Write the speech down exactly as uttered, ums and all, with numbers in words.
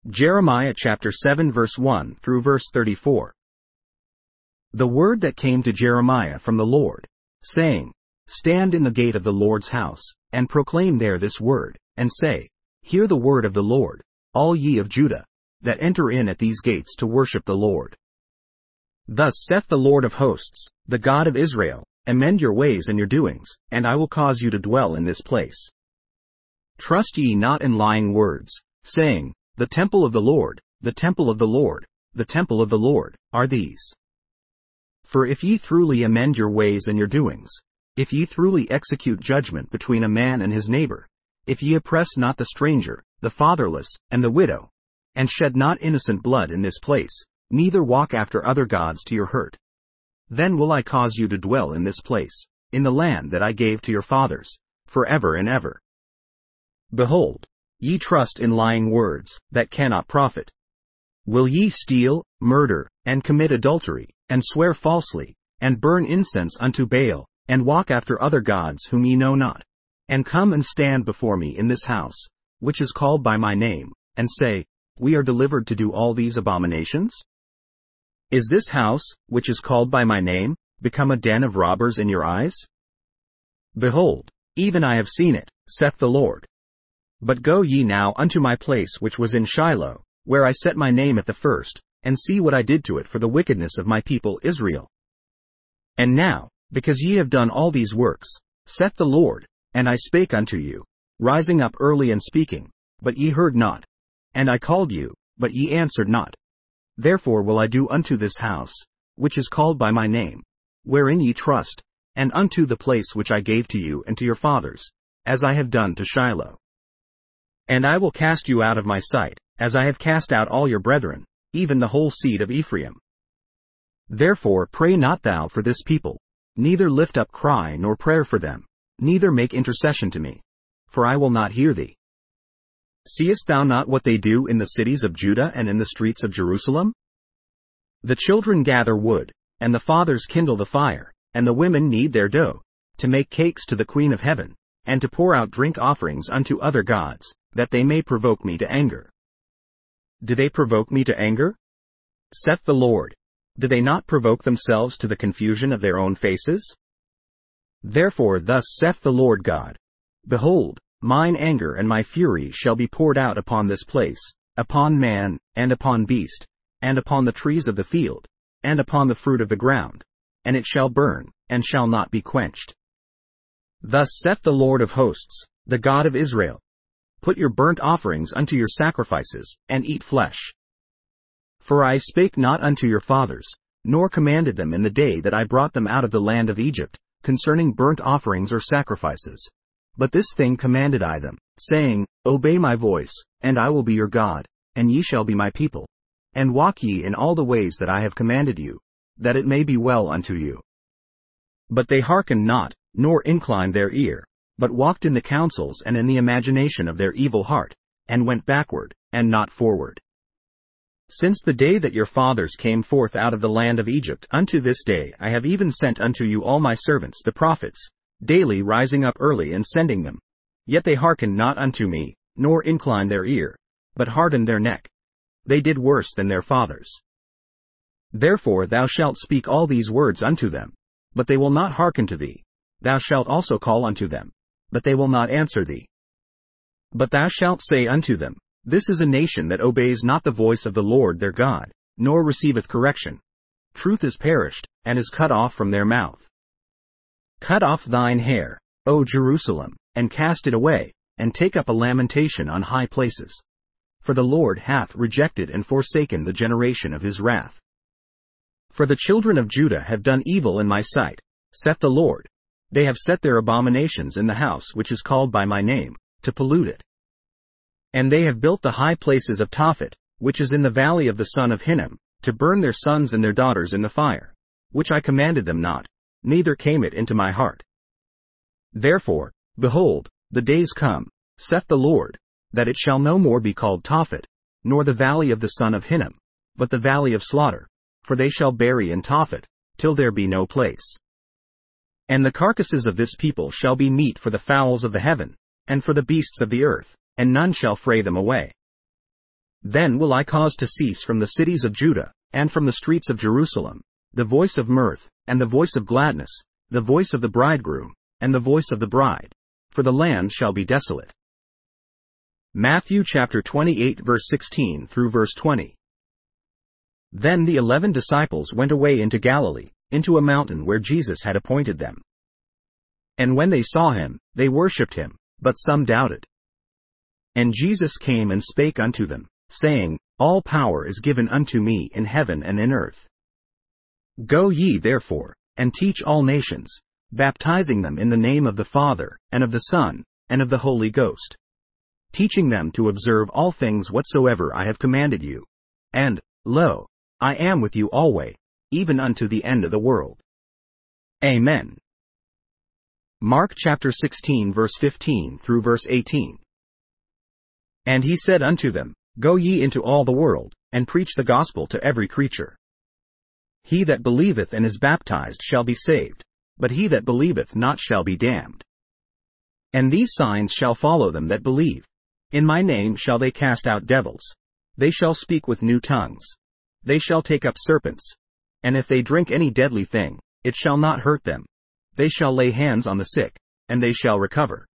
Jeremiah chapter seven verse one through verse thirty-four. The word that came to Jeremiah from the Lord, saying, Stand in the gate of the Lord's house, and proclaim there this word, and say, Hear the word of the Lord, all ye of Judah, that enter in at these gates to worship the Lord. Thus saith the Lord of hosts, the God of Israel, Amend your ways and your doings, and I will cause you to dwell in this place. Trust ye not in lying words, saying, The temple of the Lord, the temple of the Lord, the temple of the Lord, are these. For if ye truly amend your ways and your doings, if ye truly execute judgment between a man and his neighbor, if ye oppress not the stranger, the fatherless, and the widow, and shed not innocent blood in this place, neither walk after other gods to your hurt, then will I cause you to dwell in this place, in the land that I gave to your fathers, forever and ever. Behold, ye trust in lying words, that cannot profit. Will ye steal, murder, and commit adultery, and swear falsely, and burn incense unto Baal, and walk after other gods whom ye know not, and come and stand before me in this house, which is called by my name, and say, We are delivered to do all these abominations? Is this house, which is called by my name, become a den of robbers in your eyes? Behold, even I have seen it, saith the Lord. But go ye now unto my place which was in Shiloh, where I set my name at the first, and see what I did to it for the wickedness of my people Israel. And now, because ye have done all these works, saith the Lord, and I spake unto you, rising up early and speaking, but ye heard not, and I called you, but ye answered not. Therefore will I do unto this house, which is called by my name, wherein ye trust, and unto the place which I gave to you and to your fathers, as I have done to Shiloh. And I will cast you out of my sight, as I have cast out all your brethren, even the whole seed of Ephraim. Therefore pray not thou for this people, neither lift up cry nor prayer for them, neither make intercession to me, for I will not hear thee. Seest thou not what they do in the cities of Judah and in the streets of Jerusalem? The children gather wood, and the fathers kindle the fire, and the women knead their dough, to make cakes to the Queen of Heaven, and to pour out drink offerings unto other gods, that they may provoke me to anger. Do they provoke me to anger? Saith the Lord. Do they not provoke themselves to the confusion of their own faces? Therefore thus saith the Lord God, Behold, mine anger and my fury shall be poured out upon this place, upon man, and upon beast, and upon the trees of the field, and upon the fruit of the ground, and it shall burn, and shall not be quenched. Thus saith the Lord of hosts, the God of Israel, Put your burnt offerings unto your sacrifices, and eat flesh. For I spake not unto your fathers, nor commanded them in the day that I brought them out of the land of Egypt, concerning burnt offerings or sacrifices. But this thing commanded I them, saying, Obey my voice, and I will be your God, and ye shall be my people. And walk ye in all the ways that I have commanded you, that it may be well unto you. But they hearkened not, nor inclined their ear, but walked in the counsels and in the imagination of their evil heart, and went backward, and not forward. Since the day that your fathers came forth out of the land of Egypt unto this day I have even sent unto you all my servants the prophets, daily rising up early and sending them. Yet they hearkened not unto me, nor inclined their ear, but hardened their neck. They did worse than their fathers. Therefore thou shalt speak all these words unto them, but they will not hearken to thee. Thou shalt also call unto them, but they will not answer thee. But thou shalt say unto them, This is a nation that obeys not the voice of the Lord their God, nor receiveth correction. Truth is perished, and is cut off from their mouth. Cut off thine hair, O Jerusalem, and cast it away, and take up a lamentation on high places. For the Lord hath rejected and forsaken the generation of his wrath. For the children of Judah have done evil in my sight, saith the Lord. They have set their abominations in the house which is called by my name, to pollute it. And they have built the high places of Tophet, which is in the valley of the son of Hinnom, to burn their sons and their daughters in the fire, which I commanded them not, neither came it into my heart. Therefore, behold, the days come, saith the Lord, that it shall no more be called Tophet, nor the valley of the son of Hinnom, but the valley of slaughter, for they shall bury in Tophet, till there be no place. And the carcasses of this people shall be meat for the fowls of the heaven, and for the beasts of the earth, and none shall fray them away. Then will I cause to cease from the cities of Judah, and from the streets of Jerusalem, the voice of mirth, and the voice of gladness, the voice of the bridegroom, and the voice of the bride, for the land shall be desolate. Matthew chapter twenty-eight verse sixteen through verse twenty. Then the eleven disciples went away into Galilee, into a mountain where Jesus had appointed them. And when they saw him, they worshipped him, but some doubted. And Jesus came and spake unto them, saying, All power is given unto me in heaven and in earth. Go ye therefore, and teach all nations, baptizing them in the name of the Father, and of the Son, and of the Holy Ghost, teaching them to observe all things whatsoever I have commanded you. And, lo, I am with you alway, even unto the end of the world. Amen. Mark chapter sixteen verse fifteen through verse eighteen. And he said unto them, Go ye into all the world, and preach the gospel to every creature. He that believeth and is baptized shall be saved, but he that believeth not shall be damned. And these signs shall follow them that believe. In my name shall they cast out devils. They shall speak with new tongues. They shall take up serpents. And if they drink any deadly thing, it shall not hurt them. They shall lay hands on the sick, and they shall recover.